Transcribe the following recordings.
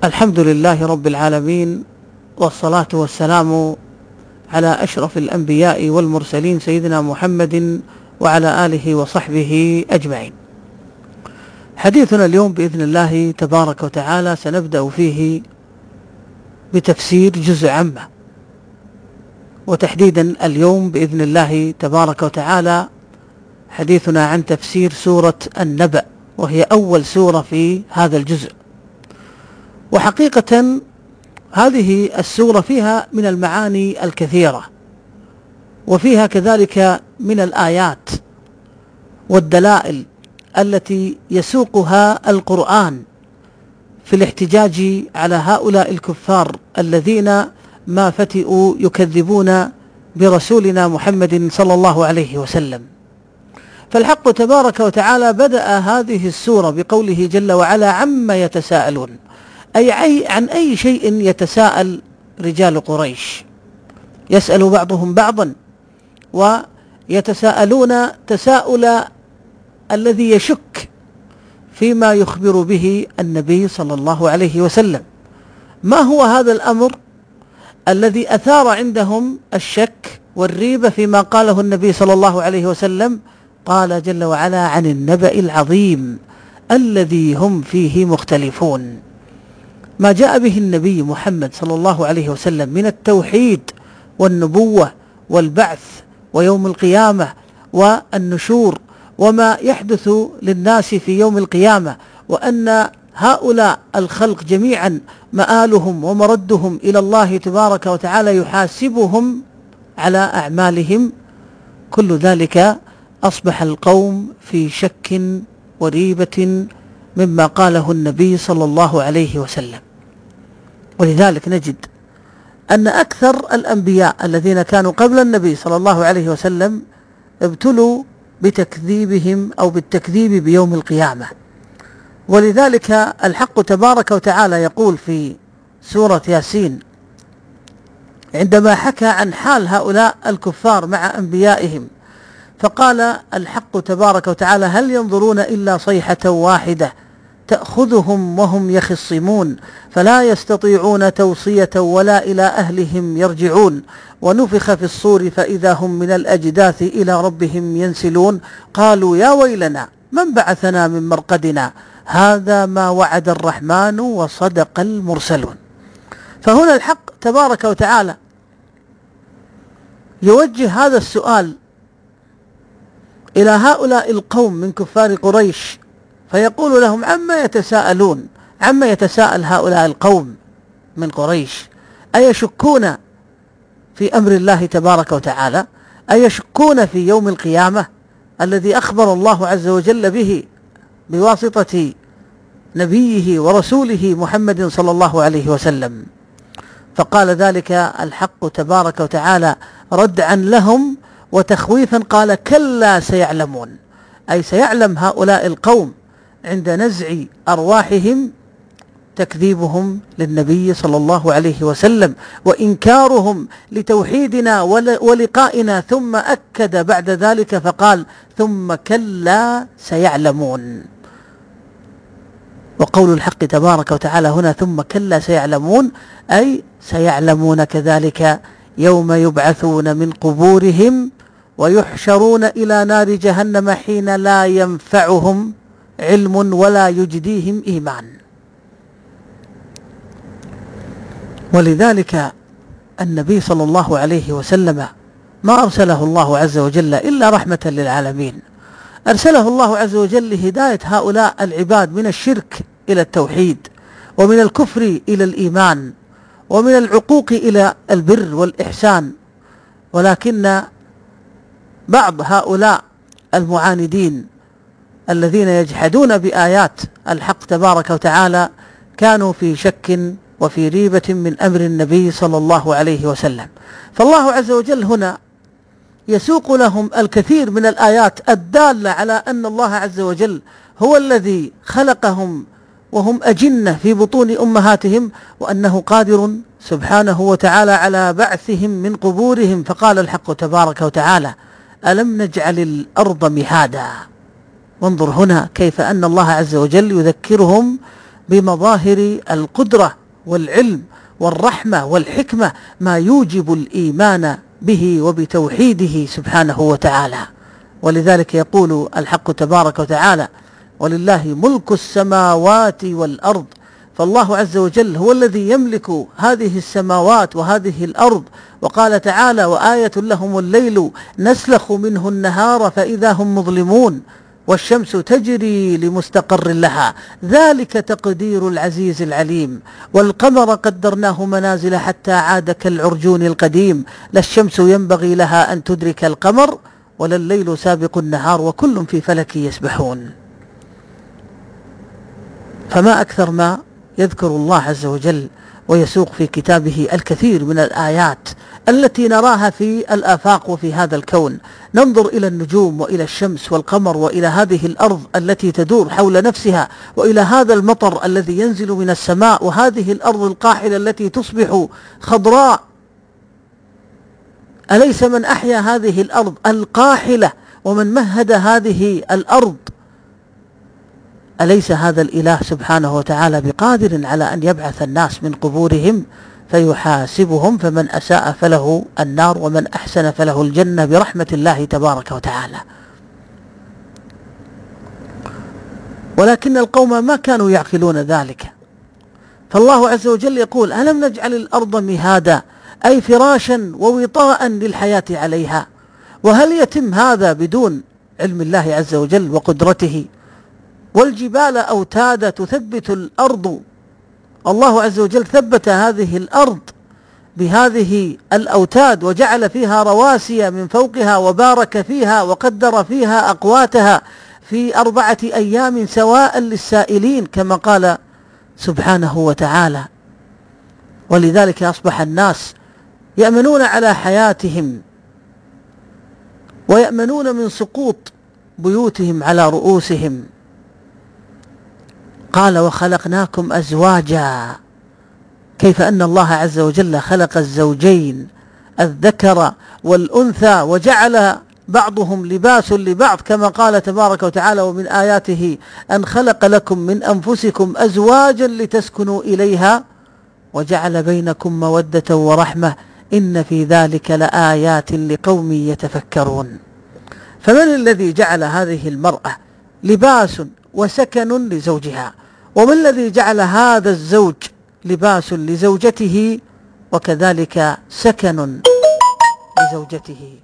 الحمد لله رب العالمين، والصلاة والسلام على أشرف الأنبياء والمرسلين سيدنا محمد وعلى آله وصحبه أجمعين. حديثنا اليوم بإذن الله تبارك وتعالى سنبدأ فيه بتفسير جزء عامة، وتحديدا اليوم بإذن الله تبارك وتعالى حديثنا عن تفسير سورة النبأ، وهي أول سورة في هذا الجزء. وحقيقة هذه السورة فيها من المعاني الكثيرة، وفيها كذلك من الآيات والدلائل التي يسوقها القرآن في الاحتجاج على هؤلاء الكفار الذين ما فتئوا يكذبون برسولنا محمد صلى الله عليه وسلم. فالحق تبارك وتعالى بدأ هذه السورة بقوله جل وعلا: عما يتساءلون، أي عن أي شيء يتساءل رجال قريش. يسأل بعضهم بعضا ويتساءلون تساؤل الذي يشك فيما يخبر به النبي صلى الله عليه وسلم. ما هو هذا الأمر الذي أثار عندهم الشك والريبة فيما قاله النبي صلى الله عليه وسلم؟ قال جل وعلا: عن النبأ العظيم الذي هم فيه مختلفون. ما جاء به النبي محمد صلى الله عليه وسلم من التوحيد والنبوة والبعث ويوم القيامة والنشور، وما يحدث للناس في يوم القيامة، وأن هؤلاء الخلق جميعا مآلهم ومردهم إلى الله تبارك وتعالى يحاسبهم على أعمالهم. كل ذلك أصبح القوم في شك وريبة مما قاله النبي صلى الله عليه وسلم. ولذلك نجد أن أكثر الأنبياء الذين كانوا قبل النبي صلى الله عليه وسلم ابتلوا بتكذيبهم أو بالتكذيب بيوم القيامة. ولذلك الحق تبارك وتعالى يقول في سورة ياسين عندما حكى عن حال هؤلاء الكفار مع أنبيائهم، فقال الحق تبارك وتعالى: هل ينظرون إلا صيحة واحدة تأخذهم وهم يخصمون فلا يستطيعون توصية ولا إلى أهلهم يرجعون ونفخ في الصور فإذا هم من الأجداث إلى ربهم ينسلون قالوا يا ويلنا من بعثنا من مرقدنا هذا ما وعد الرحمن وصدق المرسلون. فهنا الحق تبارك وتعالى يوجه هذا السؤال إلى هؤلاء القوم من كفار قريش، فيقول لهم: عما يتساءلون. عما يتساءل هؤلاء القوم من قريش؟ أيشكون في أمر الله تبارك وتعالى؟ أيشكون في يوم القيامة الذي أخبر الله عز وجل به بواسطة نبيه ورسوله محمد صلى الله عليه وسلم؟ فقال ذلك الحق تبارك وتعالى ردعا لهم وتخويفا، قال: كلا سيعلمون. أي سيعلم هؤلاء القوم عند نزع أرواحهم تكذيبهم للنبي صلى الله عليه وسلم وإنكارهم لتوحيدنا ولقائنا، ثم أكد بعد ذلك فقال: ثم كلا سيعلمون. وقول الحق تبارك وتعالى هنا ثم كلا سيعلمون، أي سيعلمون كذلك يوم يبعثون من قبورهم ويحشرون إلى نار جهنم حين لا ينفعهم علم ولا يجديهم إيمان. ولذلك النبي صلى الله عليه وسلم ما أرسله الله عز وجل إلا رحمة للعالمين. أرسله الله عز وجل لهداية هؤلاء العباد من الشرك إلى التوحيد، ومن الكفر إلى الإيمان، ومن العقوق إلى البر والإحسان. ولكن بعض هؤلاء المعاندين الذين يجحدون بآيات الحق تبارك وتعالى كانوا في شك وفي ريبة من أمر النبي صلى الله عليه وسلم. فالله عز وجل هنا يسوق لهم الكثير من الآيات الدالة على أن الله عز وجل هو الذي خلقهم وهم أجنة في بطون أمهاتهم، وأنه قادر سبحانه وتعالى على بعثهم من قبورهم. فقال الحق تبارك وتعالى: ألم نجعل الأرض مهادا. وانظر هنا كيف أن الله عز وجل يذكرهم بمظاهر القدرة والعلم والرحمة والحكمة ما يوجب الإيمان به وبتوحيده سبحانه وتعالى. ولذلك يقول الحق تبارك وتعالى: ولله ملك السماوات والأرض. فالله عز وجل هو الذي يملك هذه السماوات وهذه الأرض. وقال تعالى: وآية لهم الليل نسلخ منه النهار فإذا هم مظلمون والشمس تجري لمستقر لها ذلك تقدير العزيز العليم والقمر قدرناه منازل حتى عاد كالعرجون القديم لا الشمس ينبغي لها أن تدرك القمر ولا الليل سابق النهار وكل في فلك يسبحون. فما أكثر ما يذكر الله عز وجل ويسوق في كتابه الكثير من الآيات التي نراها في الآفاق وفي هذا الكون. ننظر إلى النجوم وإلى الشمس والقمر وإلى هذه الأرض التي تدور حول نفسها وإلى هذا المطر الذي ينزل من السماء وهذه الأرض القاحلة التي تصبح خضراء. أليس من أحيا هذه الأرض القاحلة ومن مهد هذه الأرض أليس هذا الإله سبحانه وتعالى بقادر على أن يبعث الناس من قبورهم فيحاسبهم؟ فمن أساء فله النار ومن أحسن فله الجنة برحمة الله تبارك وتعالى. ولكن القوم ما كانوا يعقلون ذلك. فالله عز وجل يقول: ألم نجعل الأرض مهادا أي فراشا ووطاء للحياة عليها. وهل يتم هذا بدون علم الله عز وجل وقدرته؟ والجبال أوتادا تثبت الأرض. الله عز وجل ثبت هذه الأرض بهذه الأوتاد وجعل فيها رواسي من فوقها وبارك فيها وقدر فيها أقواتها في 4 أيام سواء للسائلين كما قال سبحانه وتعالى. ولذلك أصبح الناس يأمنون على حياتهم ويأمنون من سقوط بيوتهم على رؤوسهم. قال: وخلقناكم أزواجا. كيف أن الله عز وجل خلق الزوجين الذكر والأنثى وجعل بعضهم لباس لبعض كما قال تبارك وتعالى: ومن آياته أن خلق لكم من أنفسكم أزواجا لتسكنوا إليها وجعل بينكم مودة ورحمة إن في ذلك لآيات لقوم يتفكرون. فمن الذي جعل هذه المرأة لباس وسكن لزوجها؟ ومن الذي جعل هذا الزوج لباس لزوجته وكذلك سكن لزوجته؟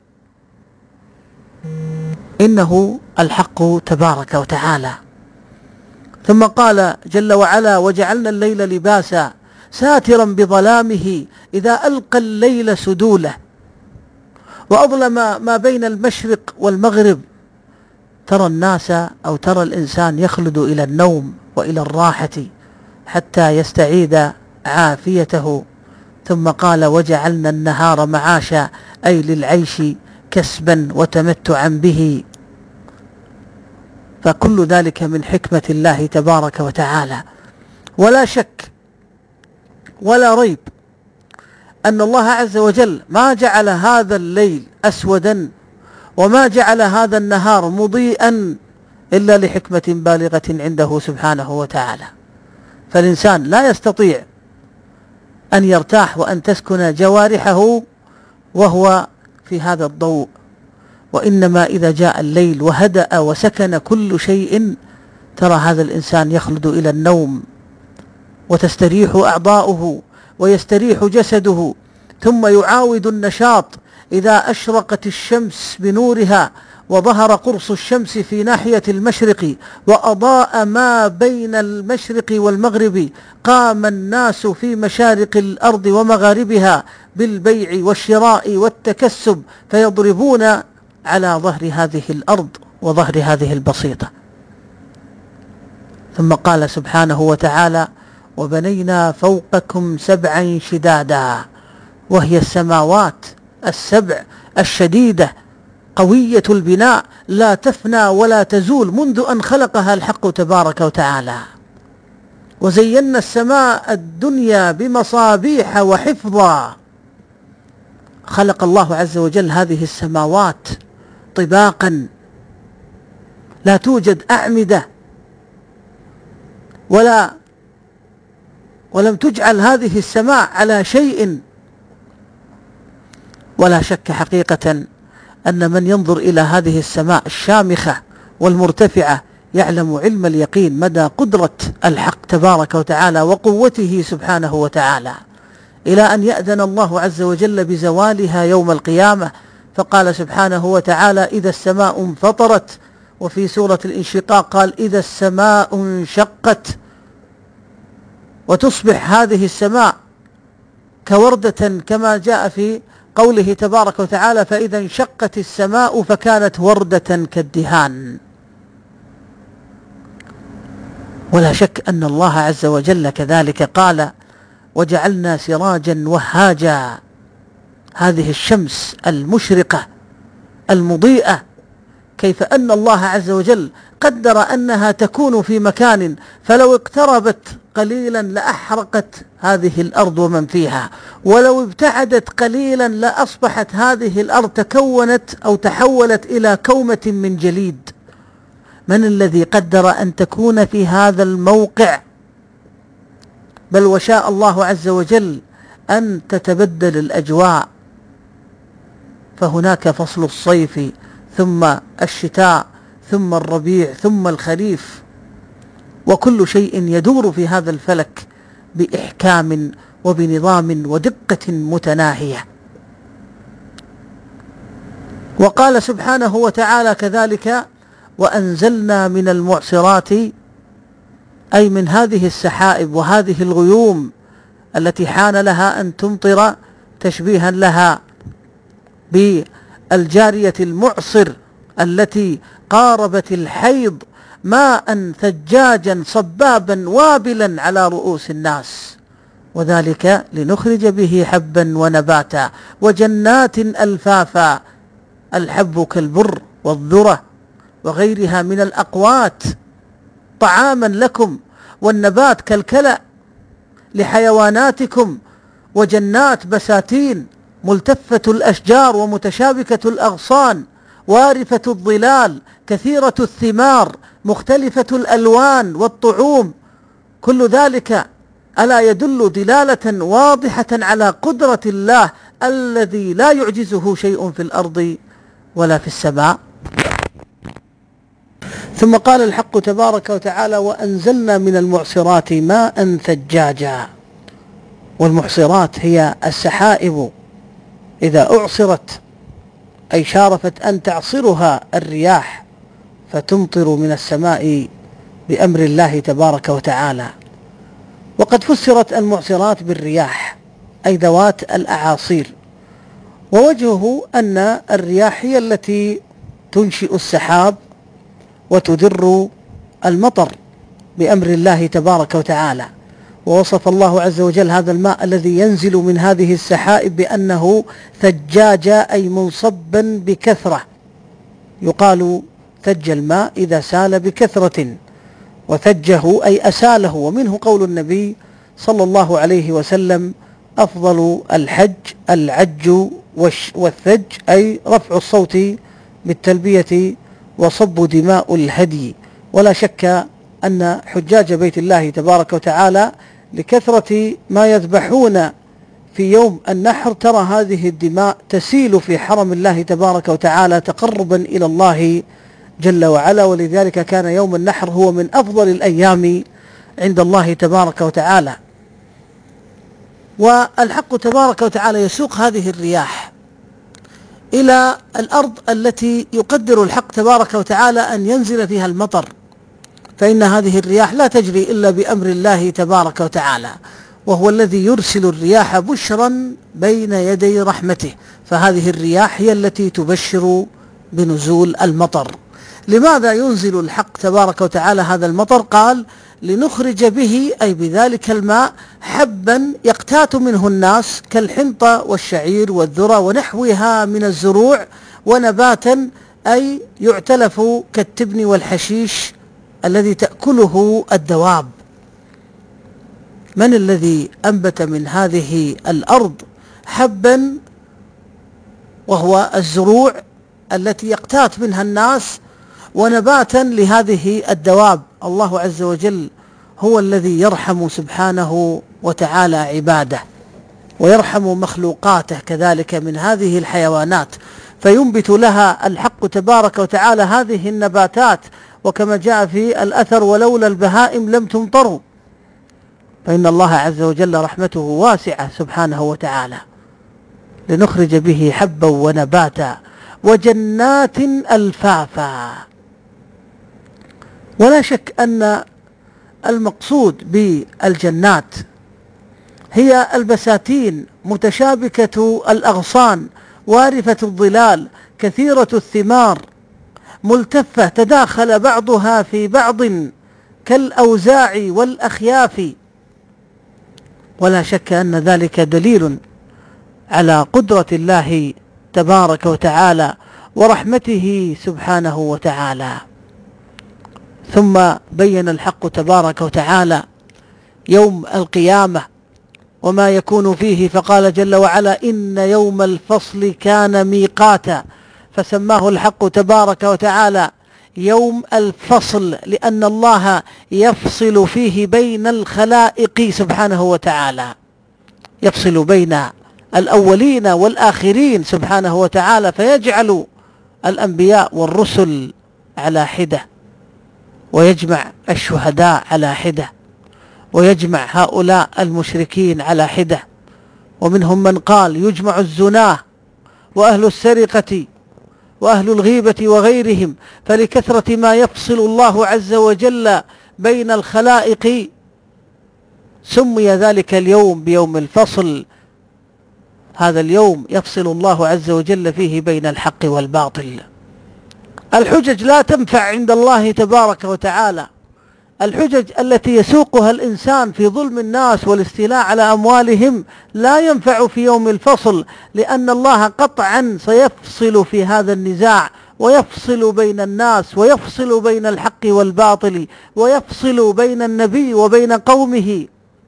إنه الحق تبارك وتعالى. ثم قال جل وعلا: وجعلنا الليل لباسا ساترا بظلامه إذا ألقى الليل سدوله وأظلم ما بين المشرق والمغرب. ترى الناس أو ترى الإنسان يخلد إلى النوم وإلى الراحة حتى يستعيد عافيته. ثم قال: وجعلنا النهار معاشا أي للعيش كسبا وتمتعا به. فكل ذلك من حكمة الله تبارك وتعالى. ولا شك ولا ريب أن الله عز وجل ما جعل هذا الليل أسودا وما جعل هذا النهار مضيئا إلا لحكمة بالغة عنده سبحانه وتعالى. فالإنسان لا يستطيع أن يرتاح وأن تسكن جوارحه وهو في هذا الضوء، وإنما إذا جاء الليل وهدأ وسكن كل شيء ترى هذا الإنسان يخلد إلى النوم وتستريح أعضاؤه ويستريح جسده ثم يعاود النشاط إذا أشرقت الشمس بنورها وظهر قرص الشمس في ناحية المشرق وأضاء ما بين المشرق والمغرب. قام الناس في مشارق الأرض ومغاربها بالبيع والشراء والتكسب فيضربون على ظهر هذه الأرض وظهر هذه البسيطة. ثم قال سبحانه وتعالى: وبنينا فوقكم 7 شدادا، وهي السماوات السبع الشديدة قوية البناء لا تفنى ولا تزول منذ أن خلقها الحق تبارك وتعالى. وزينا السماء الدنيا بمصابيح وحفظا. خلق الله عز وجل هذه السماوات طباقا لا توجد أعمدة ولا ولم تجعل هذه السماء على شيء. ولا شك حقيقة أن من ينظر إلى هذه السماء الشامخة والمرتفعة يعلم علم اليقين مدى قدرة الحق تبارك وتعالى وقوته سبحانه وتعالى، إلى أن يأذن الله عز وجل بزوالها يوم القيامة. فقال سبحانه وتعالى: إذا السماء انفطرت. وفي سورة الانشقاق قال: إذا السماء انشقت. وتصبح هذه السماء كوردة كما جاء في قوله تبارك وتعالى: فإذا انشقت السماء فكانت وردة كالدهان. ولا شك أن الله عز وجل كذلك قال: وجعلنا سراجا وهاجا. هذه الشمس المشرقة المضيئة، كيف أن الله عز وجل قدر أنها تكون في مكان فلو اقتربت قليلا لأحرقت هذه الأرض ومن فيها، ولو ابتعدت قليلا لأصبحت هذه الأرض تكونت أو تحولت إلى كومة من جليد. من الذي قدر أن تكون في هذا الموقع؟ بل وشاء الله عز وجل أن تتبدل الأجواء، فهناك فصل الصيف ثم الشتاء ثم الربيع ثم الخريف، وكل شيء يدور في هذا الفلك بإحكام وبنظام ودقة متناهية. وقال سبحانه وتعالى كذلك: وأنزلنا من المعصرات، أي من هذه السحائب وهذه الغيوم التي حان لها أن تمطر، تشبيها لها بالجارية المعصر التي قاربت الحيض، ماء ثجاجا صبابا وابلا على رؤوس الناس، وذلك لنخرج به حبا ونباتا وجنات ألفافا. الحب كالبر والذرة وغيرها من الأقوات طعاما لكم، والنبات كالكلأ لحيواناتكم، وجنات بساتين ملتفة الأشجار ومتشابكة الأغصان وارفة الظلال كثيرة الثمار مختلفة الألوان والطعوم. كل ذلك ألا يدل دلالة واضحة على قدرة الله الذي لا يعجزه شيء في الأرض ولا في السماء. ثم قال الحق تبارك وتعالى: وأنزلنا من المعصرات ماء ثجاجا. والمعصرات هي السحائب إذا أعصرت، أي شارفت أن تعصرها الرياح فتمطر من السماء بأمر الله تبارك وتعالى. وقد فسرت المعصرات بالرياح، أي ذوات الأعاصير، ووجهه أن الرياح هي التي تنشئ السحاب وتدر المطر بأمر الله تبارك وتعالى. ووصف الله عز وجل هذا الماء الذي ينزل من هذه السحائب بأنه ثجاجا، أي منصبا بكثرة. يقال ثج الماء إذا سال بكثرة، وثجه أي أساله. ومنه قول النبي صلى الله عليه وسلم: أفضل الحج العج والثج، أي رفع الصوت بالتلبية وصب دماء الهدي. ولا شك أن حجاج بيت الله تبارك وتعالى لكثرة ما يذبحون في يوم النحر ترى هذه الدماء تسيل في حرم الله تبارك وتعالى تقربا إلى الله جل وعلا. ولذلك كان يوم النحر هو من أفضل الأيام عند الله تبارك وتعالى. والحق تبارك وتعالى يسوق هذه الرياح إلى الأرض التي يقدر الحق تبارك وتعالى أن ينزل فيها المطر، فإن هذه الرياح لا تجري إلا بأمر الله تبارك وتعالى، وهو الذي يرسل الرياح بشرا بين يدي رحمته. فهذه الرياح هي التي تبشر بنزول المطر. لماذا ينزل الحق تبارك وتعالى هذا المطر؟ قال: لنخرج به، أي بذلك الماء، حبا يقتات منه الناس كالحنطة والشعير والذرة ونحوها من الزروع، ونباتا أي يعتلف كالتبن والحشيش الذي تأكله الدواب. من الذي أنبت من هذه الأرض حبا وهو الزروع التي يقتات منها الناس، ونباتا لهذه الدواب؟ الله عز وجل هو الذي يرحم سبحانه وتعالى عباده ويرحم مخلوقاته كذلك من هذه الحيوانات، فينبت لها الحق تبارك وتعالى هذه النباتات، وكما جاء في الأثر ولولا البهائم لم تمطروا، فإن الله عز وجل رحمته واسعة سبحانه وتعالى، لنخرج به حبا ونباتا وجنات ألفافا. ولا شك أن المقصود بالجنات هي البساتين متشابكة الأغصان وارفة الظلال كثيرة الثمار ملتفة تداخل بعضها في بعض كالأوزاع والأخياف. ولا شك أن ذلك دليل على قدرة الله تبارك وتعالى ورحمته سبحانه وتعالى. ثم بين الحق تبارك وتعالى يوم القيامة وما يكون فيه، فقال جل وعلا: إن يوم الفصل كان ميقاتا، فسماه الحق تبارك وتعالى يوم الفصل، لأن الله يفصل فيه بين الخلائق سبحانه وتعالى، يفصل بين الأولين والآخرين سبحانه وتعالى، فيجعل الأنبياء والرسل على حدة، ويجمع الشهداء على حدة، ويجمع هؤلاء المشركين على حدة. ومنهم من قال يجمع الزناه وأهل السرقة وأهل الغيبة وغيرهم، فلكثرة ما يفصل الله عز وجل بين الخلائق سمي ذلك اليوم بيوم الفصل. هذا اليوم يفصل الله عز وجل فيه بين الحق والباطل. الحجج لا تنفع عند الله تبارك وتعالى، الحجج التي يسوقها الإنسان في ظلم الناس والاستيلاء على أموالهم لا ينفع في يوم الفصل، لأن الله قطعا سيفصل في هذا النزاع، ويفصل بين الناس، ويفصل بين الحق والباطل، ويفصل بين النبي وبين قومه.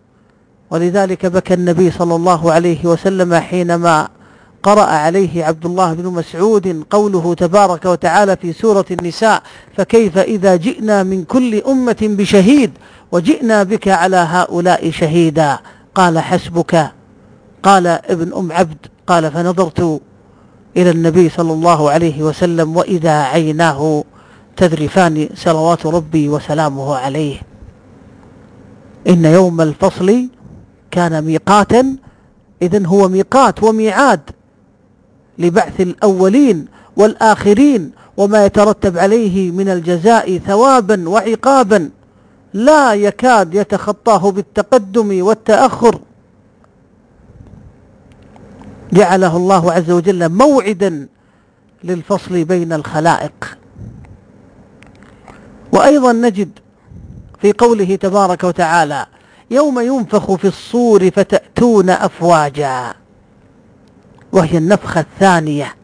ولذلك بكى النبي صلى الله عليه وسلم حينما قرأ عليه عبد الله بن مسعود قوله تبارك وتعالى في سورة النساء: فكيف إذا جئنا من كل أمة بشهيد وجئنا بك على هؤلاء شهيدا. قال: حسبك. قال ابن أم عبد: قال فنظرت إلى النبي صلى الله عليه وسلم وإذا عيناه تذرفان صلوات ربي وسلامه عليه. إن يوم الفصل كان ميقاتا، إذن هو ميقات وميعاد لبعث الأولين والآخرين، وما يترتب عليه من الجزاء ثوابا وعقابا لا يكاد يتخطاه بالتقدم والتأخر. جعله الله عز وجل موعدا للفصل بين الخلائق. وأيضا نجد في قوله تبارك وتعالى: يوم ينفخ في الصور فتأتون أفواجا، وهي النفخة الثانية.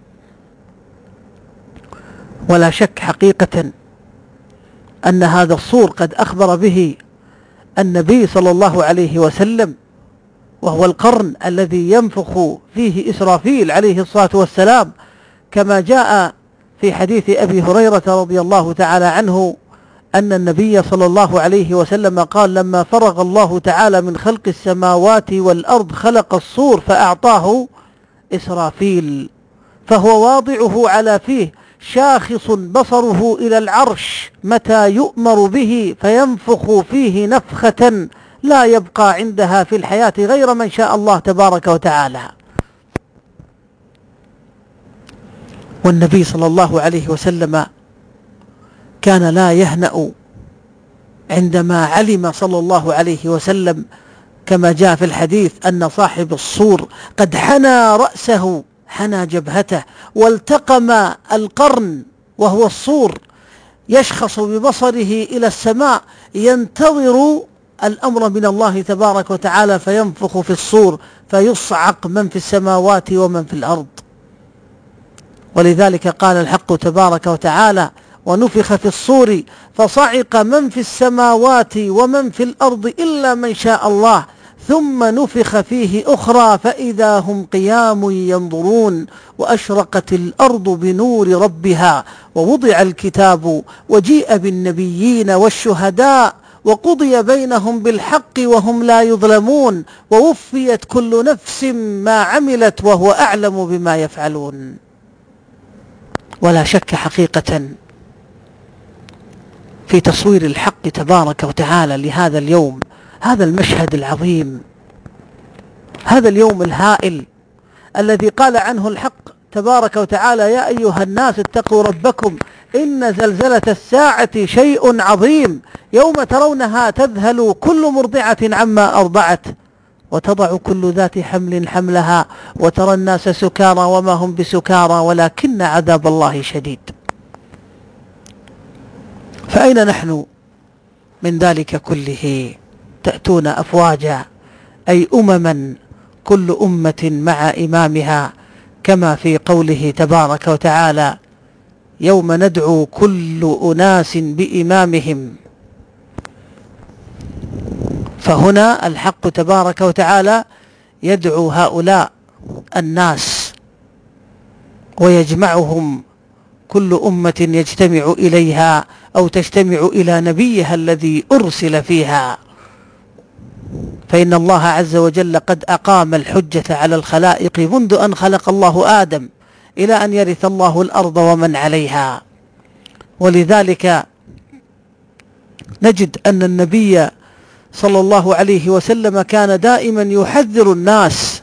ولا شك حقيقة أن هذا الصور قد أخبر به النبي صلى الله عليه وسلم، وهو القرن الذي ينفخ فيه إسرافيل عليه الصلاة والسلام، كما جاء في حديث أبي هريرة رضي الله تعالى عنه أن النبي صلى الله عليه وسلم قال: لما فرغ الله تعالى من خلق السماوات والأرض خلق الصور فأعطاه إسرافيل، فهو واضعه على فيه شاخص بصره إلى العرش متى يؤمر به، فينفخ فيه نفخة لا يبقى عندها في الحياة غير من شاء الله تبارك وتعالى. والنبي صلى الله عليه وسلم كان لا يهنأ عندما علم صلى الله عليه وسلم كما جاء في الحديث أن صاحب الصور قد حنى رأسه، حنى جبهته، والتقم القرن وهو الصور، يشخص ببصره إلى السماء ينتظر الأمر من الله تبارك وتعالى، فينفخ في الصور فيصعق من في السماوات ومن في الأرض. ولذلك قال الحق تبارك وتعالى: ونفخ في الصور فصعق من في السماوات ومن في الأرض إلا من شاء الله، ثم نفخ فيه أخرى فإذا هم قيام ينظرون، وأشرقت الأرض بنور ربها، ووضع الكتاب وجيء بالنبيين والشهداء وقضي بينهم بالحق وهم لا يظلمون ووفيت كل نفس ما عملت وهو أعلم بما يفعلون. ولا شك حقيقة في تصوير الحق تبارك وتعالى لهذا اليوم، هذا المشهد العظيم، هذا اليوم الهائل الذي قال عنه الحق تبارك وتعالى: يا أيها الناس اتقوا ربكم إن زلزلة الساعة شيء عظيم يوم ترونها تذهل كل مرضعة عما أرضعت وتضع كل ذات حمل حملها وترى الناس سكارى وما هم بسكارى ولكن عذاب الله شديد. فأين نحن من ذلك كله؟ تأتون أفواجا، أي أمما، كل أمة مع إمامها، كما في قوله تبارك وتعالى: يوم ندعو كل أناس بإمامهم. فهنا الحق تبارك وتعالى يدعو هؤلاء الناس ويجمعهم، كل أمة يجتمع إليها أو تجتمع إلى نبيها الذي أرسل فيها. فإن الله عز وجل قد أقام الحجة على الخلائق منذ أن خلق الله آدم إلى أن يرث الله الأرض ومن عليها. ولذلك نجد أن النبي صلى الله عليه وسلم كان دائما يحذر الناس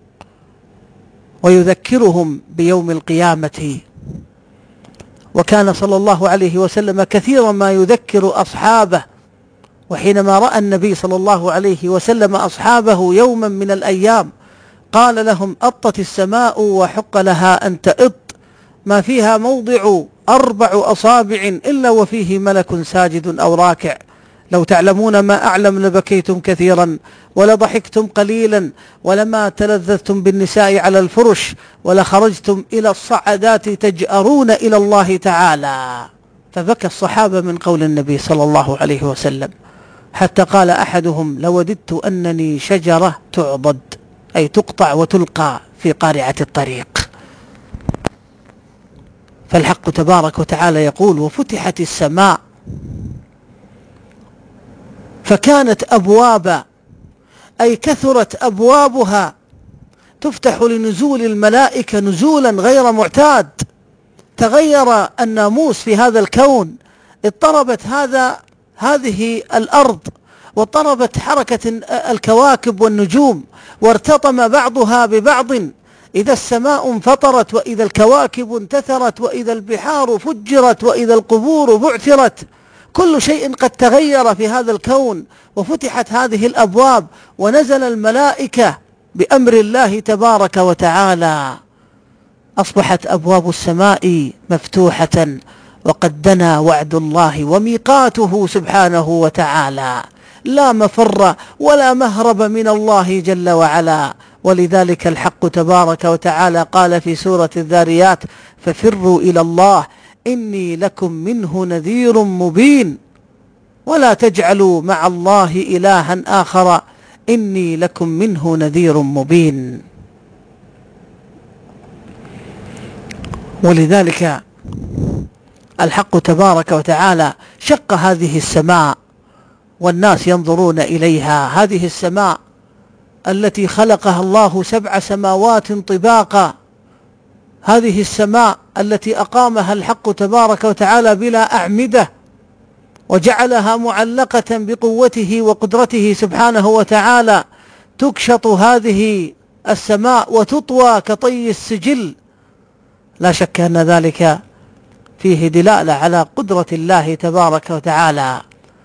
ويذكرهم بيوم القيامة، وكان صلى الله عليه وسلم كثيرا ما يذكر أصحابه. وحينما رأى النبي صلى الله عليه وسلم أصحابه يوما من الأيام قال لهم: أطت السماء وحق لها أن تئط، ما فيها موضع 4 أصابع إلا وفيه ملك ساجد أو راكع، لو تعلمون ما أعلم لبكيتم كثيرا ولضحكتم قليلا ولما تلذذتم بالنساء على الفرش ولخرجتم إلى الصعدات تجأرون إلى الله تعالى. فبكى الصحابة من قول النبي صلى الله عليه وسلم، حتى قال أحدهم: لوددت أنني شجرة تعضد، أي تقطع وتلقى في قارعة الطريق. فالحق تبارك وتعالى يقول: وفتحت السماء، فكانت أبوابا، أي كثرت أبوابها، تفتح لنزول الملائكة نزولا غير معتاد. تغير الناموس في هذا الكون، اضطربت هذه الأرض، واضطربت حركة الكواكب والنجوم، وارتطم بعضها ببعض. إذا السماء انفطرت، وإذا الكواكب انتثرت، وإذا البحار فجرت، وإذا القبور بعثرت، كل شيء قد تغير في هذا الكون. وفتحت هذه الأبواب ونزل الملائكة بأمر الله تبارك وتعالى، أصبحت أبواب السماء مفتوحة، وقد دنا وعد الله وميقاته سبحانه وتعالى، لا مفر ولا مهرب من الله جل وعلا. ولذلك الحق تبارك وتعالى قال في سورة الذاريات: ففروا إلى الله إني لكم منه نذير مبين، ولا تجعلوا مع الله إلها آخر إني لكم منه نذير مبين. ولذلك الحق تبارك وتعالى شق هذه السماء والناس ينظرون إليها، هذه السماء التي خلقها الله 7 سماوات طباقا، هذه السماء التي أقامها الحق تبارك وتعالى بلا أعمدة، وجعلها معلقة بقوته وقدرته سبحانه وتعالى. تكشط هذه السماء وتطوى كطي السجل. لا شك أن ذلك فيه دلالة على قدرة الله تبارك وتعالى.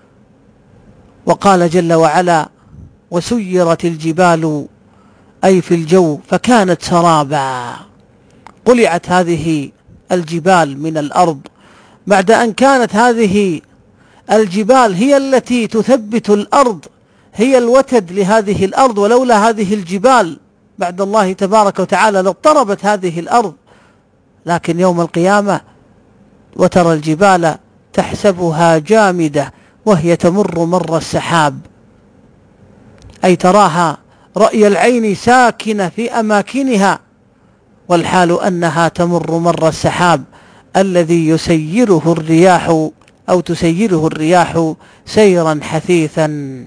وقال جل وعلا: وسيرت الجبال، أي في الجو، فكانت سرابا. قلعت هذه الجبال من الأرض بعد أن كانت هذه الجبال هي التي تثبت الأرض، هي الوتد لهذه الأرض، ولولا هذه الجبال بعد الله تبارك وتعالى لاضطربت هذه الأرض. لكن يوم القيامة وترى الجبال تحسبها جامدة وهي تمر مر السحاب، أي تراها رأي العين ساكنة في أماكنها، والحال أنها تمر مر السحاب الذي يسيره الرياح أو تسيره الرياح سيرا حثيثا.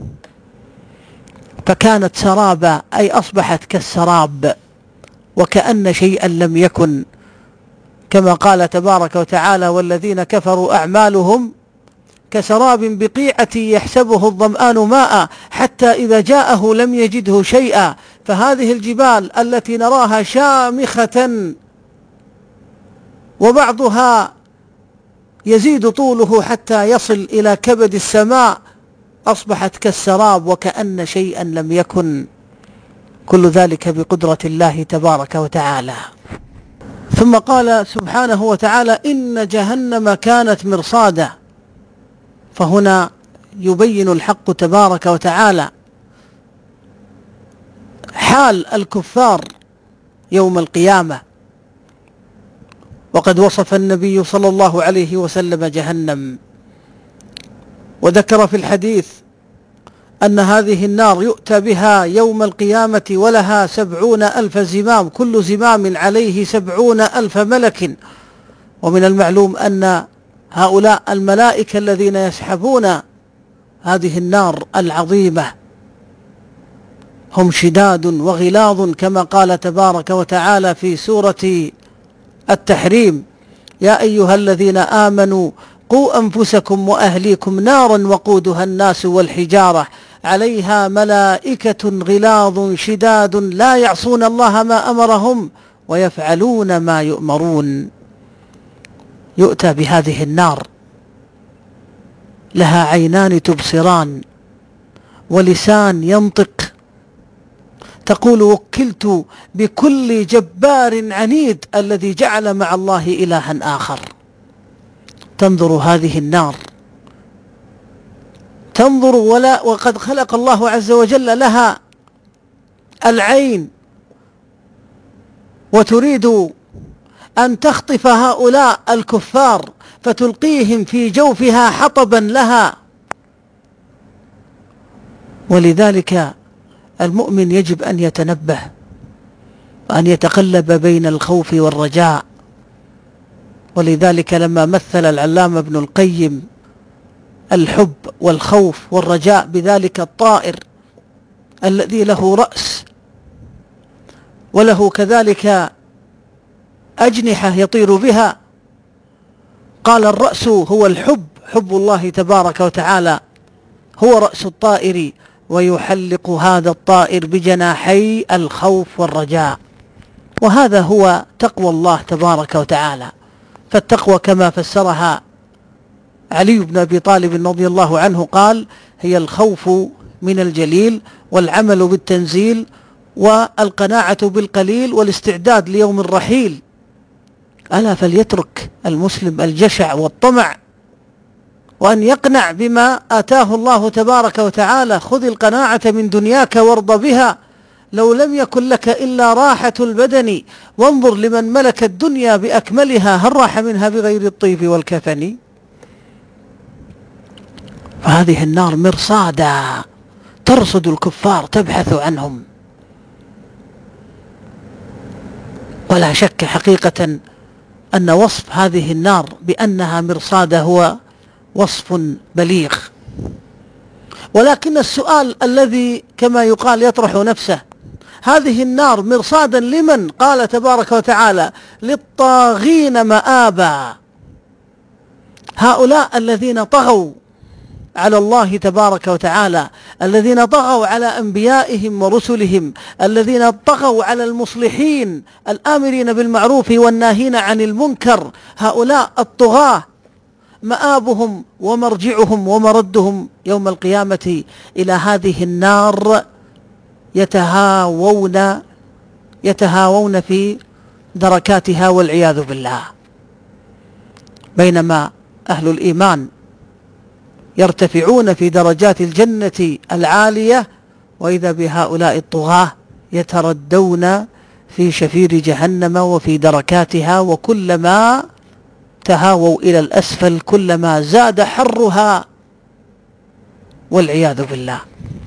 فكانت سرابا أي أصبحت كالسراب وكأن شيئا لم يكن، كما قال تبارك وتعالى: والذين كفروا أعمالهم كسراب بقيعة يحسبه الظمآن ماء حتى إذا جاءه لم يجده شيئا. فهذه الجبال التي نراها شامخة وبعضها يزيد طوله حتى يصل إلى كبد السماء أصبحت كالسراب وكأن شيئا لم يكن، كل ذلك بقدرة الله تبارك وتعالى. ثم قال سبحانه وتعالى: إن جهنم كانت مرصادا. فهنا يبين الحق تبارك وتعالى حال الكفار يوم القيامة، وقد وصف النبي صلى الله عليه وسلم جهنم، وذكر في الحديث أن هذه النار يؤتى بها يوم القيامة ولها 70,000 زمام، كل زمام عليه 70,000 ملك. ومن المعلوم أن هؤلاء الملائكة الذين يسحبون هذه النار العظيمة هم شداد وغلاظ، كما قال تبارك وتعالى في سورة التحريم: يا أيها الذين آمنوا قوا أنفسكم وأهليكم نارا وقودها الناس والحجارة عليها ملائكة غلاظ شداد لا يعصون الله ما أمرهم ويفعلون ما يؤمرون. يؤتى بهذه النار لها عينان تبصران ولسان ينطق، تقول: وكلت بكل جبار عنيد الذي جعل مع الله إلها آخر. تنظر هذه النار، تنظر وقد خلق الله عز وجل لها العين، وتريد أن تخطف هؤلاء الكفار فتلقيهم في جوفها حطبا لها. ولذلك المؤمن يجب أن يتنبه وأن يتقلب بين الخوف والرجاء. ولذلك لما مثل العلامة ابن القيم الحب والخوف والرجاء بذلك الطائر الذي له رأس وله كذلك أجنحة يطير بها، قال: الرأس هو الحب، حب الله تبارك وتعالى هو رأس الطائر، ويحلق هذا الطائر بجناحي الخوف والرجاء. وهذا هو تقوى الله تبارك وتعالى. فالتقوى كما فسرها علي بن أبي طالب رضي الله عنه قال: هي الخوف من الجليل والعمل بالتنزيل والقناعة بالقليل والاستعداد ليوم الرحيل. ألا فليترك المسلم الجشع والطمع وأن يقنع بما آتاه الله تبارك وتعالى. خذ القناعة من دنياك وارض بها، لو لم يكن لك إلا راحة البدن، وانظر لمن ملك الدنيا بأكملها هل راح منها بغير الطيب والكفن. فهذه النار مرصادا ترصد الكفار تبحث عنهم. ولا شك حقيقة أن وصف هذه النار بأنها مرصادا هو وصف بليغ. ولكن السؤال الذي كما يقال يطرح نفسه: هذه النار مرصادا لمن؟ قال تبارك وتعالى: للطاغين مآبا. هؤلاء الذين طغوا على الله تبارك وتعالى، الذين طغوا على أنبيائهم ورسلهم، الذين طغوا على المصلحين الآمرين بالمعروف والناهين عن المنكر، هؤلاء الطغاة مآبهم ومرجعهم ومردهم يوم القيامة إلى هذه النار، يتهاوون في دركاتها والعياذ بالله. بينما أهل الإيمان يرتفعون في درجات الجنة العالية، وإذا بهؤلاء الطغاة يتردون في شفير جهنم وفي دركاتها، وكلما تهاووا إلى الأسفل كلما زاد حرها والعياذ بالله.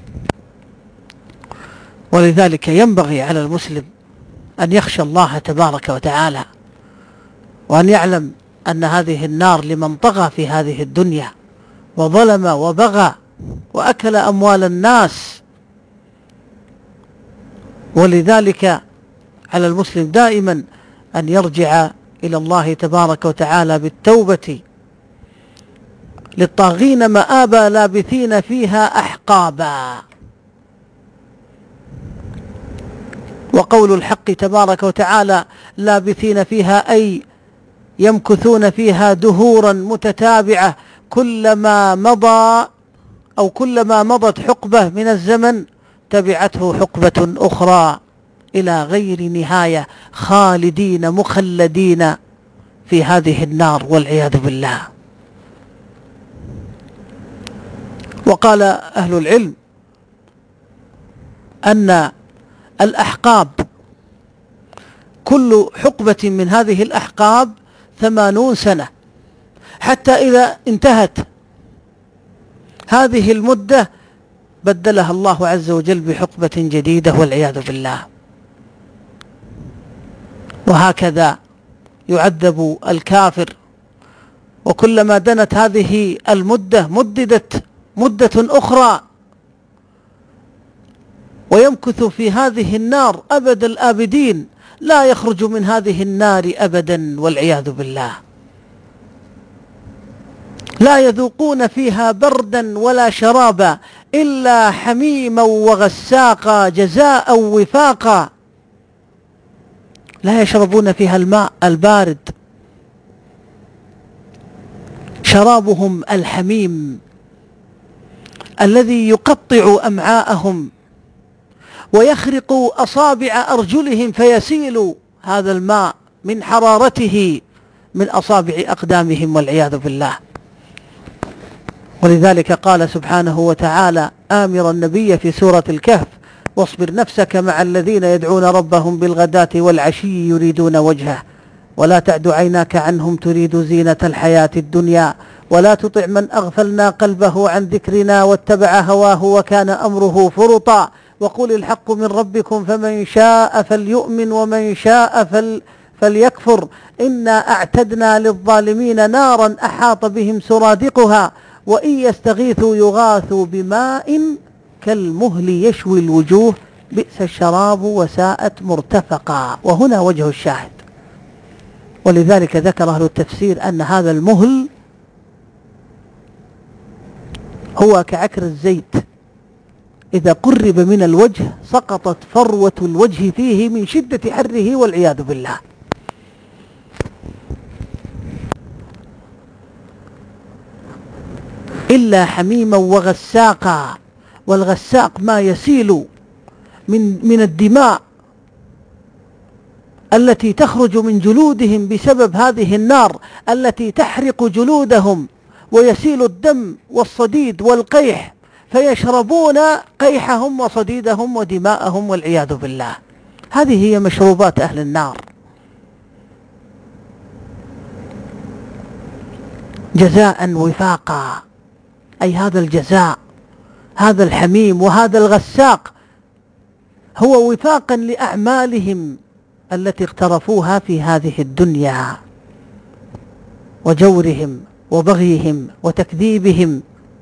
ولذلك ينبغي على المسلم أن يخشى الله تبارك وتعالى، وأن يعلم أن هذه النار لمن طغى في هذه الدنيا وظلم وبغى وأكل أموال الناس. ولذلك على المسلم دائما أن يرجع إلى الله تبارك وتعالى بالتوبة للطاغين مآبا لابثين فيها أحقابا. وقول الحق تبارك وتعالى لابثين فيها أي يمكثون فيها دهورا متتابعة، كلما مضى أو كلما مضت حقبة من الزمن تبعته حقبة أخرى إلى غير نهاية، خالدين مخلدين في هذه النار والعياذ بالله. وقال أهل العلم أن الأحقاب كل حقبة من هذه الأحقاب 80 سنة، حتى إذا انتهت هذه المدة بدلها الله عز وجل بحقبة جديدة والعياذ بالله. وهكذا يعذب الكافر، وكلما دنت هذه المدة مددت مدة أخرى ويمكث في هذه النار أبد الآبدين، لا يخرج من هذه النار أبدا والعياذ بالله. لا يذوقون فيها بردا ولا شرابا إلا حميما وغساقا جزاء وفاقا. لا يشربون فيها الماء البارد، شرابهم الحميم الذي يقطع أمعاءهم ويخرق أصابع أرجلهم فيسيل هذا الماء من حرارته من أصابع أقدامهم والعياذ بالله. ولذلك قال سبحانه وتعالى آمرا النبي في سورة الكهف: واصبر نفسك مع الذين يدعون ربهم بالغداة والعشي يريدون وجهه ولا تعد عيناك عنهم تريد زينة الحياة الدنيا ولا تطع من أغفلنا قلبه عن ذكرنا واتبع هواه وكان أمره فرطا وقل الحق من ربكم فمن شاء فليؤمن ومن شاء فليكفر إنا أعتدنا للظالمين نارا أحاط بهم سرادقها وإن يستغيثوا يغاثوا بماء كالمهل يشوي الوجوه بئس الشراب وساءت مرتفقا. وهنا وجه الشاهد. ولذلك ذكر أهل التفسير أن هذا المهل هو كعكر الزيت، إذا قرب من الوجه سقطت فروة الوجه فيه من شدة حره والعياذ بالله. إلا حميما وغساقا، والغساق ما يسيل من الدماء التي تخرج من جلودهم بسبب هذه النار التي تحرق جلودهم، ويسيل الدم والصديد والقيح فيشربون قيحهم وصديدهم ودماءهم والعياذ بالله. هذه هي مشروبات أهل النار. جزاء وفاقا، أي هذا الجزاء، هذا الحميم وهذا الغساق هو وفاقا لأعمالهم التي اقترفوها في هذه الدنيا وجورهم وبغيهم وتكذيبهم.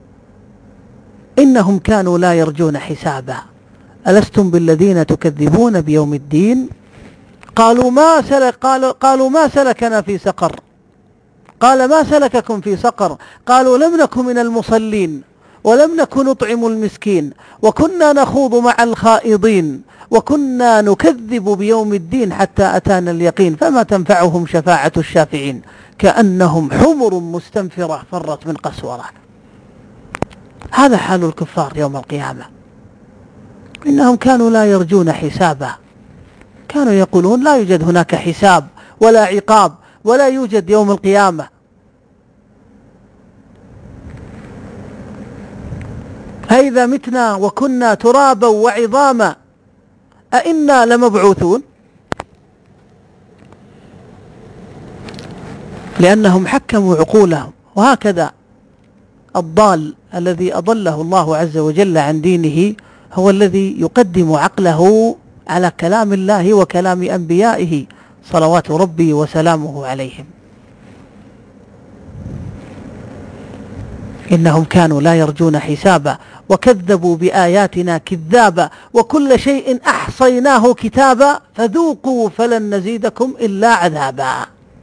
إنهم كانوا لا يرجون حسابا ألستم بالذين تكذبون بيوم الدين قالوا ما سلكنا في سقر قال ما سلككم في سقر قالوا لم نك من المصلين ولم نك نطعم المسكين وكنا نخوض مع الخائضين وكنا نكذب بيوم الدين حتى أتانا اليقين فما تنفعهم شفاعة الشافعين كأنهم حمر مستنفرة فرت من قسورة. هذا حال الكفار يوم القيامة. إنهم كانوا لا يرجون حسابا، كانوا يقولون لا يوجد هناك حساب ولا عقاب ولا يوجد يوم القيامة. أإذا متنا وكنا ترابا وعظاما أإنا لمبعوثون؟ لأنهم حكموا عقولهم. وهكذا الضال الذي أضله الله عز وجل عن دينه هو الذي يقدم عقله على كلام الله وكلام أنبيائه صلوات ربي وسلامه عليهم. إنهم كانوا لا يرجون حسابا وكذبوا بآياتنا كذابا وكل شيء أحصيناه كتابا فذوقوا فلن نزيدكم إلا عذابا.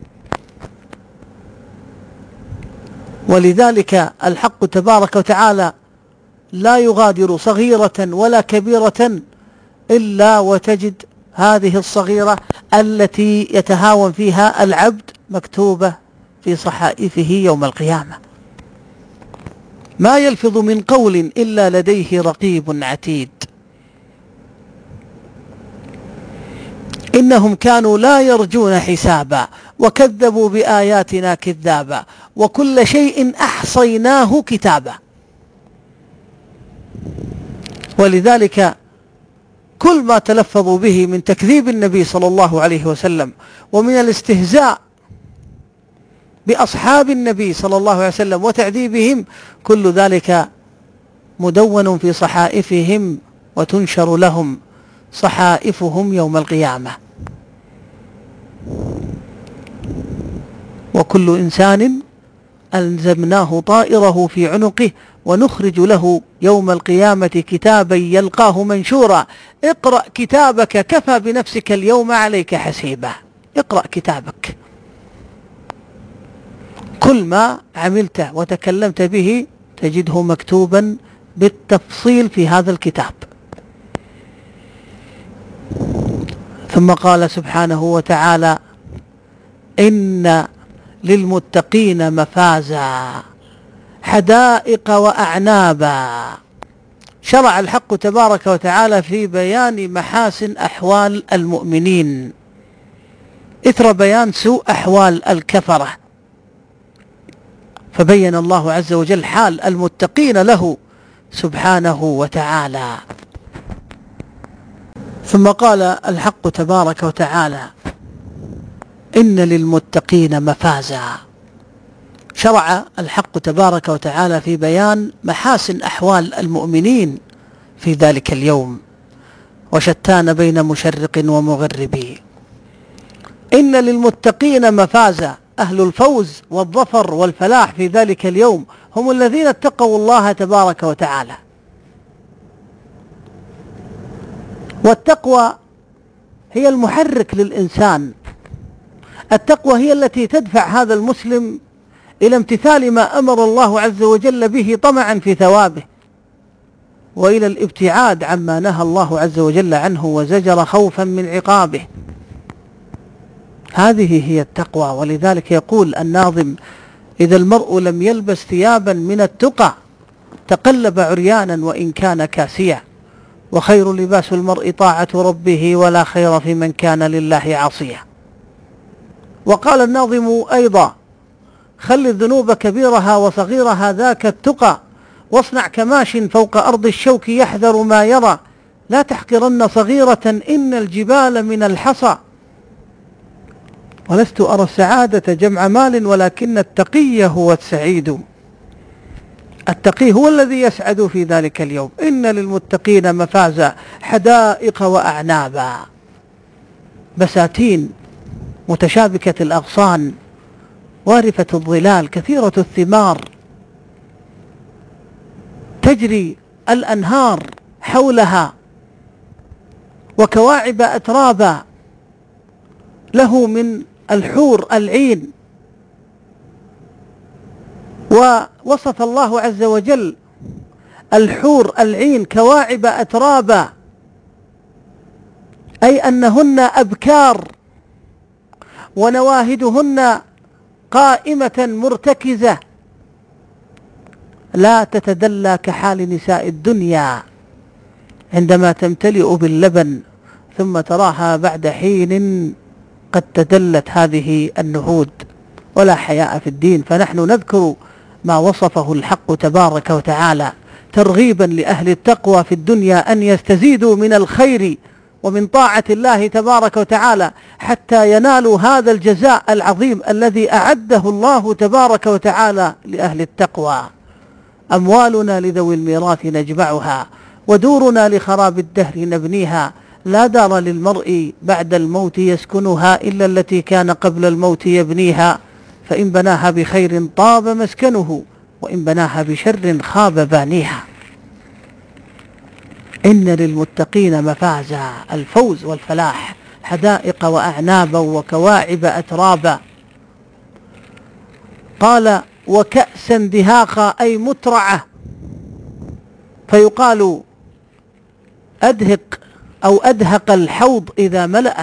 ولذلك الحق تبارك وتعالى لا يغادر صغيرة ولا كبيرة إلا وتجد هذه الصغيرة التي يتهاون فيها العبد مكتوبة في صحائفه يوم القيامة. ما يلفظ من قول إلا لديه رقيب عتيد. إنهم كانوا لا يرجون حسابا وكذبوا بآياتنا كذابا وكل شيء أحصيناه كتابا. ولذلك كل ما تلفظوا به من تكذيب النبي صلى الله عليه وسلم ومن الاستهزاء بأصحاب النبي صلى الله عليه وسلم وتعذيبهم كل ذلك مدون في صحائفهم وتنشر لهم صحائفهم يوم القيامة. وكل إنسان ألزمناه طائره في عنقه ونخرج له يوم القيامة كتابا يلقاه منشورا اقرأ كتابك كفى بنفسك اليوم عليك حسيبا. اقرأ كتابك، كل ما عملت وتكلمت به تجده مكتوبا بالتفصيل في هذا الكتاب. ثم قال سبحانه وتعالى إن للمتقين مفازا حدائق وأعنابا. شرع الحق تبارك وتعالى في بيان محاسن أحوال المؤمنين إثر بيان سوء أحوال الكفرة، فبين الله عز وجل حال المتقين له سبحانه وتعالى. ثم قال الحق تبارك وتعالى إن للمتقين مفازا. شرع الحق تبارك وتعالى في بيان محاسن أحوال المؤمنين في ذلك اليوم وشتان بين مشرق ومغرب. إن للمتقين مفازا، أهل الفوز والظفر والفلاح في ذلك اليوم هم الذين اتقوا الله تبارك وتعالى. والتقوى هي المحرك للإنسان، التقوى هي التي تدفع هذا المسلم إلى امتثال ما أمر الله عز وجل به طمعا في ثوابه، وإلى الابتعاد عما نهى الله عز وجل عنه وزجر خوفا من عقابه. هذه هي التقوى. ولذلك يقول الناظم إذا المرء لم يلبس ثيابا من التقى تقلب عريانا وإن كان كاسيا، وخير لباس المرء طاعة ربه ولا خير في من كان لله عاصيا. وقال الناظم أيضا خل الذنوب كبيرها وصغيرها ذاك التقى، واصنع كماش فوق أرض الشوك يحذر ما يرى، لا تحقرن صغيرة إن الجبال من الحصى. ولست أرى السعادة جمع مال ولكن التقي هو السعيد. التقي هو الذي يسعد في ذلك اليوم. إن للمتقين مفازا حدائق وأعنابا، بساتين متشابكة الأغصان وارفة الظلال كثيرة الثمار، تجري الأنهار حولها، وكواعب أترابا، له من الحور العين. ووصف الله عز وجل الحور العين كواعب أترابا، أي أنهن أبكار ونواهدهن قائمة مرتكزة لا تتدلى كحال نساء الدنيا عندما تمتلئ باللبن ثم تراها بعد حين قد تدلت هذه النهود. ولا حياء في الدين. فنحن نذكر ما وصفه الحق تبارك وتعالى ترغيبا لأهل التقوى في الدنيا أن يستزيدوا من الخير ومن طاعة الله تبارك وتعالى حتى ينالوا هذا الجزاء العظيم الذي أعده الله تبارك وتعالى لأهل التقوى. أموالنا لذوي الميراث نجمعها ودورنا لخراب الدهر نبنيها، لا دار للمرء بعد الموت يسكنها إلا التي كان قبل الموت يبنيها، فإن بناها بخير طاب مسكنه وإن بناها بشر خاب بانيها. إن للمتقين مفازا، الفوز والفلاح، حدائق وأعنابا وكواعب أترابا. قال وكأسا دهاقا أي مترعة، فيقال أدهق أو أدهق الحوض إذا ملأه.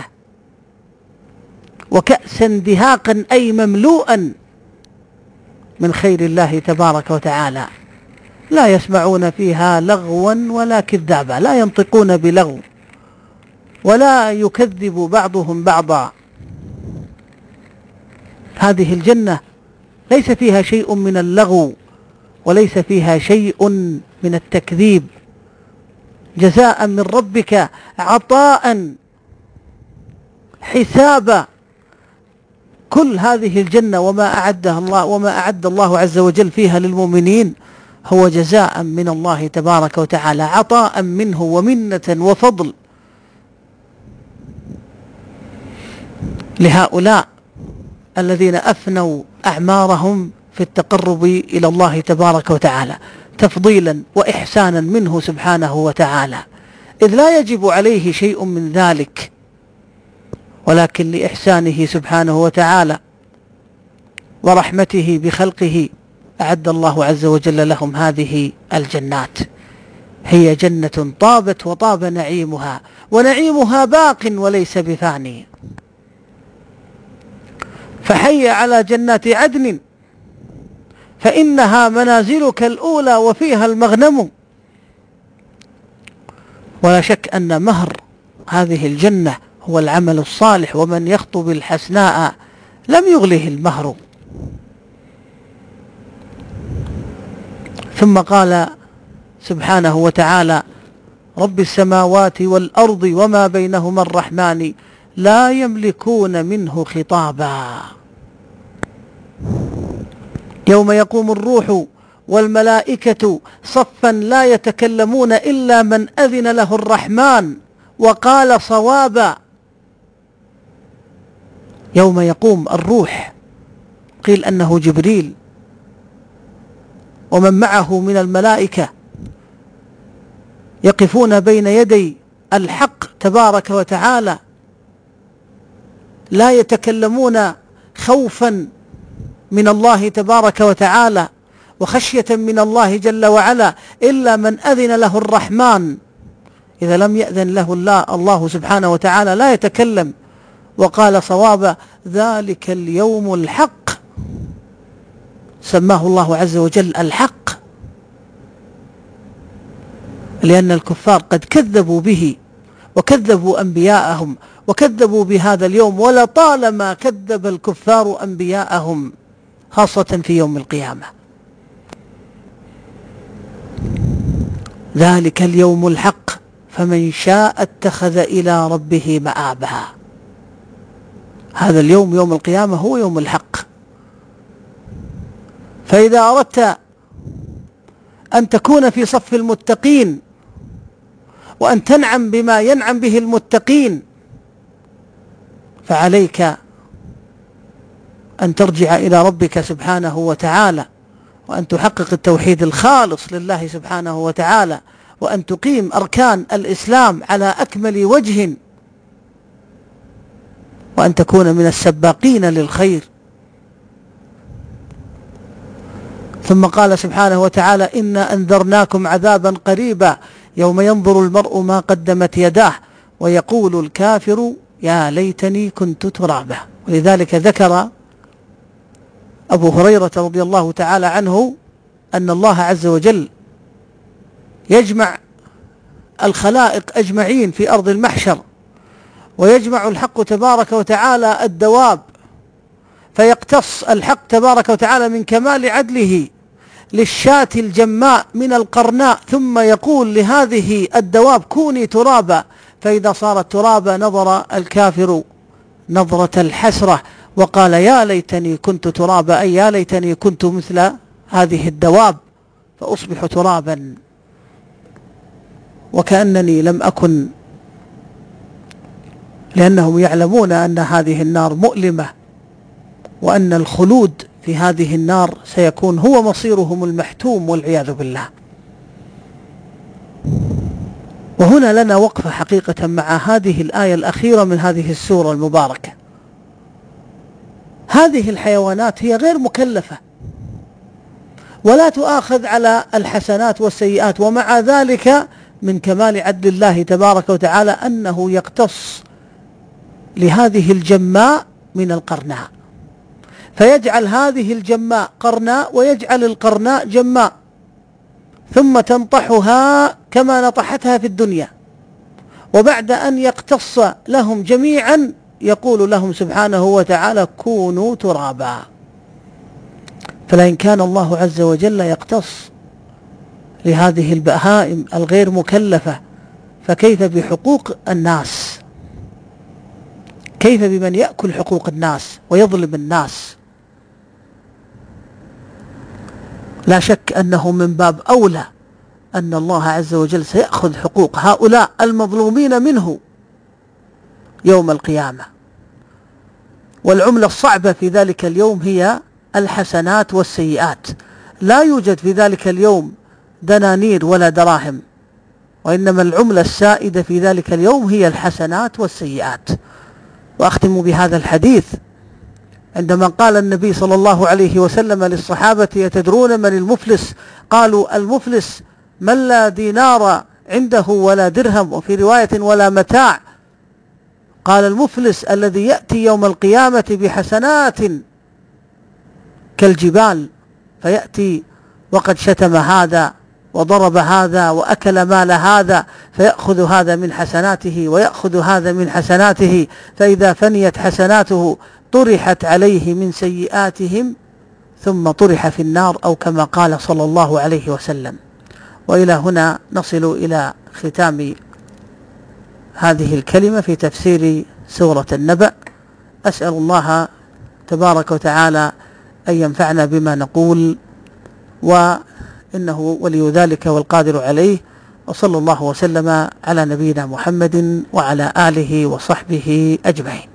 وكأسا دهاقا أي مملوءا من خير الله تبارك وتعالى، لا يسمعون فيها لغوا ولا كذابا، لا ينطقون بلغو ولا يكذب بعضهم بعضا. هذه الجنة ليس فيها شيء من اللغو وليس فيها شيء من التكذيب، جزاء من ربك عطاء حسابا. كل هذه الجنة وما أعد الله عز وجل فيها للمؤمنين هو جزاء من الله تبارك وتعالى، عطاء منه ومنة وفضل لهؤلاء الذين أفنوا أعمارهم في التقرب إلى الله تبارك وتعالى تفضيلا وإحسانا منه سبحانه وتعالى، إذ لا يجب عليه شيء من ذلك، ولكن لإحسانه سبحانه وتعالى ورحمته بخلقه أعد الله عز وجل لهم هذه الجنات. هي جنة طابت وطاب نعيمها، ونعيمها باق وليس بفاني. فحي على جنات عدن فإنها منازلك الأولى وفيها المغنم. ولا شك أن مهر هذه الجنة هو العمل الصالح، ومن يخطب الحسناء لم يغله المهر. ثم قال سبحانه وتعالى رب السماوات والأرض وما بينهما الرحمن لا يملكون منه خطابا. يوم يقوم الروح والملائكة صفا لا يتكلمون إلا من أذن له الرحمن وقال صوابا. يوم يقوم الروح قيل أنه جبريل ومن معه من الملائكة يقفون بين يدي الحق تبارك وتعالى، لا يتكلمون خوفا من الله تبارك وتعالى وخشية من الله جل وعلا إلا من أذن له الرحمن. إذا لم يأذن له الله سبحانه وتعالى لا يتكلم. وقال صوابا ذلك اليوم الحق، سماه الله عز وجل الحق لأن الكفار قد كذبوا به وكذبوا أنبياءهم وكذبوا بهذا اليوم، ولطالما كذب الكفار أنبياءهم خاصة في يوم القيامة. ذلك اليوم الحق فمن شاء اتخذ إلى ربه مآبا. هذا اليوم يوم القيامة هو يوم الحق. فإذا أردت أن تكون في صف المتقين وأن تنعم بما ينعم به المتقين فعليك أن ترجع إلى ربك سبحانه وتعالى، وأن تحقق التوحيد الخالص لله سبحانه وتعالى، وأن تقيم أركان الإسلام على أكمل وجه، وأن تكون من السباقين للخير. ثم قال سبحانه وتعالى إنا أنذرناكم عذابا قريبا يوم ينظر المرء ما قدمت يداه ويقول الكافر يا ليتني كنت ترابا. ولذلك ذكر أبو هريرة رضي الله تعالى عنه أن الله عز وجل يجمع الخلائق أجمعين في أرض المحشر، ويجمع الحق تبارك وتعالى الدواب، فيقتص الحق تبارك وتعالى من كمال عدله للشاة الجماء من القرناء، ثم يقول لهذه الدواب كوني ترابا، فإذا صارت ترابا نظر الكافر نظرة الحسرة وقال يا ليتني كنت ترابا، أي يا ليتني كنت مثل هذه الدواب فأصبح ترابا وكأنني لم أكن. لأنهم يعلمون أن هذه النار مؤلمة وأن الخلود في هذه النار سيكون هو مصيرهم المحتوم والعياذ بالله. وهنا لنا وقفة حقيقة مع هذه الآية الأخيرة من هذه السورة المباركة. هذه الحيوانات هي غير مكلفة ولا تؤاخذ على الحسنات والسيئات، ومع ذلك من كمال عدل الله تبارك وتعالى أنه يقتص لهذه الجماء من القرناء، فيجعل هذه الجماء قرناء ويجعل القرناء جماء، ثم تنطحها كما نطحتها في الدنيا، وبعد أن يقتص لهم جميعا يقول لهم سبحانه وتعالى كونوا ترابا. فلئن كان الله عز وجل يقتص لهذه البهائم الغير مكلفة، فكيف بحقوق الناس؟ كيف بمن يأكل حقوق الناس ويظلم الناس؟ لا شك أنه من باب أولى أن الله عز وجل سيأخذ حقوق هؤلاء المظلومين منه يوم القيامة. والعملة الصعبة في ذلك اليوم هي الحسنات والسيئات، لا يوجد في ذلك اليوم دنانير ولا دراهم، وإنما العملة السائدة في ذلك اليوم هي الحسنات والسيئات. وأختم بهذا الحديث عندما قال النبي صلى الله عليه وسلم للصحابة يتدرون من المفلس؟ قالوا المفلس من لا دينار عنده ولا درهم، وفي رواية ولا متاع. قال المفلس الذي يأتي يوم القيامة بحسنات كالجبال، فيأتي وقد شتم هذا وضرب هذا وأكل مال هذا، فيأخذ هذا من حسناته ويأخذ هذا من حسناته، فإذا فنيت حسناته طرحت عليه من سيئاتهم ثم طرح في النار، أو كما قال صلى الله عليه وسلم. وإلى هنا نصل إلى ختام هذه الكلمة في تفسير سورة النبأ. أسأل الله تبارك وتعالى أن ينفعنا بما نقول، وإنه ولي ذلك والقادر عليه. وصلى الله وسلم على نبينا محمد وعلى آله وصحبه أجمعين.